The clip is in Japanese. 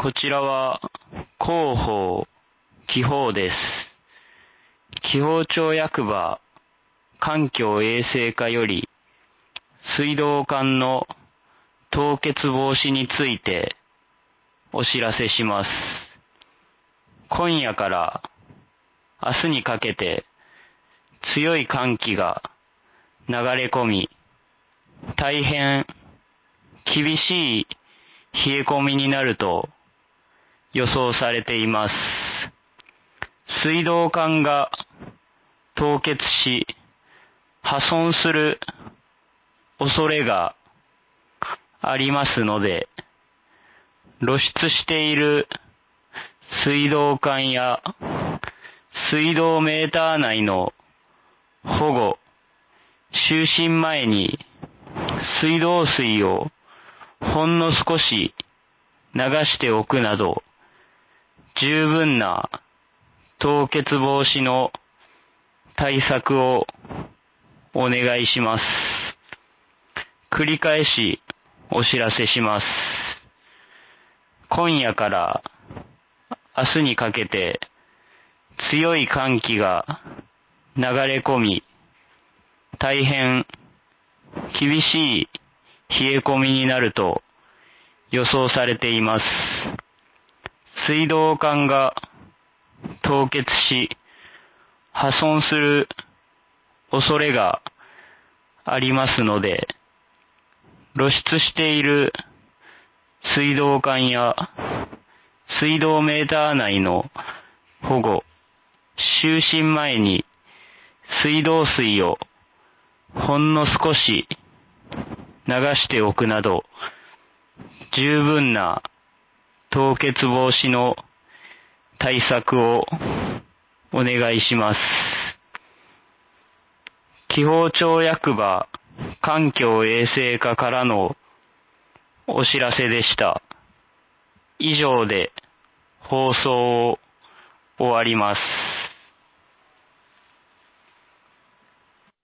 こちらは広報、気泡です。気泡町役場環境衛生課より水道管の凍結防止についてお知らせします。今夜から明日にかけて強い寒気が流れ込み、大変厳しい冷え込みになると予想されています。水道管が凍結し、破損する恐れがありますので、露出している水道管や水道メーター内の保護、就寝前に水道水をほんの少し流しておくなど、十分な凍結防止の対策をお願いします。繰り返しお知らせします。今夜から明日にかけて強い寒気が流れ込み、大変厳しい冷え込みになると予想されています。水道管が凍結し、破損する恐れがありますので、露出している水道管や水道メーター内の保護、就寝前に水道水をほんの少し流しておくなど、十分な凍結防止の対策をお願いします。気泡町役場環境衛生課からのお知らせでした。以上で放送を終わります。